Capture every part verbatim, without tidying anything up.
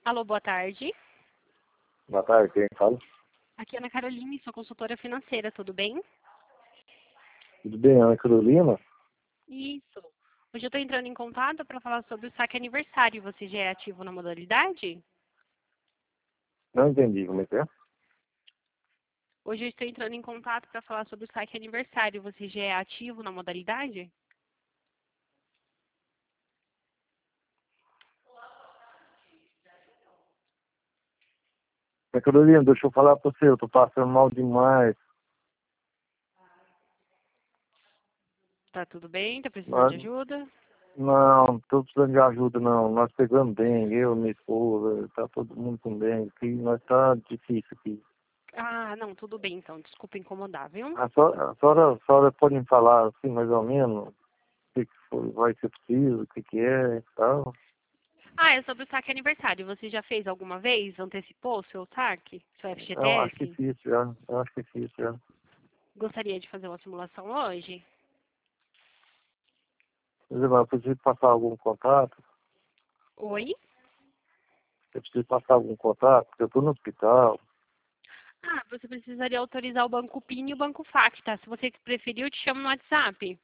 Alô, boa tarde. Boa tarde, quem fala? Aqui é Ana Caroline, sou consultora financeira, tudo bem? Tudo bem, Ana Carolina? Isso. Hoje eu estou entrando em contato para falar sobre o saque aniversário. Você já é ativo na modalidade? Não entendi como é que é. Hoje eu estou entrando em contato para falar sobre o saque aniversário. Você já é ativo na modalidade? Ana Carolina, deixa eu falar pra você, eu tô passando mal demais. Tá tudo bem? Tá precisando de Nós, ajuda? não, tô precisando de ajuda não. Nós pegamos dengue, eu, minha esposa, tá todo mundo com dengue aqui, nós tá difícil aqui. Ah, não, tudo bem então. Desculpa incomodar, viu? A senhora, a senhora, a senhora pode me falar assim, mais ou menos, o que, que foi- vai ser preciso, o que que é e tal? Ah, é sobre o saque aniversário. Você já fez alguma vez? Antecipou o seu saque? Seu Eu acho que F G T S? fiz já, eu acho que fiz já. Gostaria de fazer uma simulação hoje? Mas eu preciso passar algum contato, Oi? eu preciso passar algum contato, porque eu tô no hospital. Ah, você precisaria autorizar o Banco PIN e o Banco Facta. Se você preferir, eu te chamo no WhatsApp.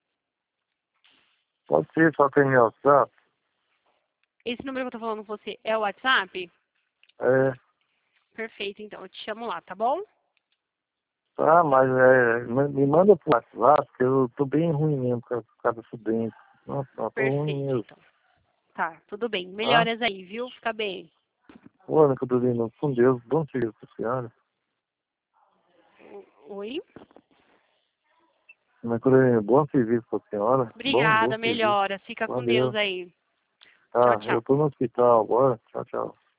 Pode ser, só tem meu WhatsApp. Esse número que eu tô falando com você é o WhatsApp? É, Perfeito, então. Eu te chamo lá, tá bom? tá, mas é, ma- me manda pro WhatsApp, porque eu tô bem ruim mesmo por causa desse dente. Nossa, eu tô ruim Perfeito, mesmo, então. Tá, tudo bem. tá? Melhoras aí, viu? Fica bem. Ô, Ana Carolina, com Deus, bom serviço pra senhora. O- Oi? Ana Carolina, bom serviço pra senhora. Bom, bom Obrigada, serviço. melhoras. Fica com Deus Valeu. aí. Tchau, Tá, tchau. eu tô no hospital agora. Tchau, tchau.